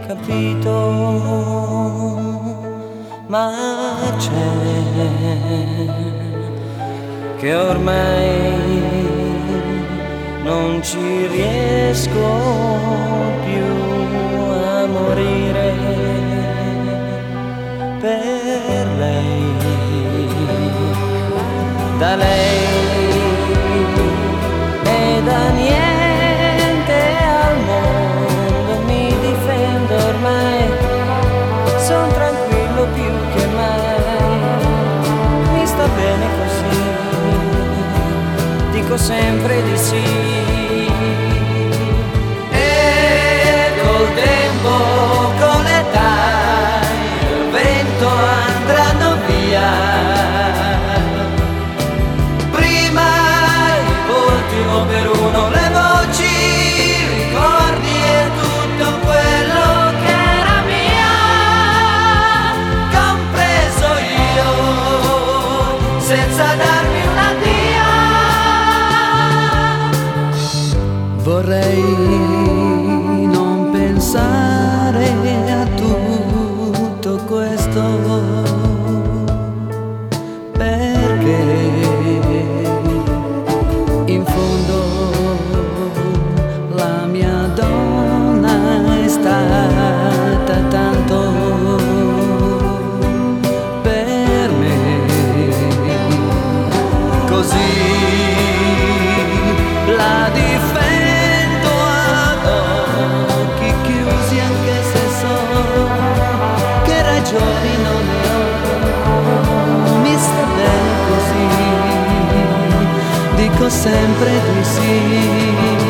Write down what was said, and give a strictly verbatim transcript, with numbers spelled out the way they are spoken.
capito, ma c'è che ormai non ci riesco più a morire per lei, da lei e da niente al mondo mi difendo ormai, son tranquillo più che mai, mi sta bene così, dico sempre di sì. E col tempo, con l'età, il vento andranno via, prima il volti uno per uno, le voci, i ricordi e tutto quello che era mia, compreso io, senza darmi una dia. Vorrei non pensare a tutto questo, perché in fondo la mia donna è stata tanto per me, così la difendo ad occhi chiusi, anche se so che ragioni non ne ho, mi sta bene così, dico sempre di sì.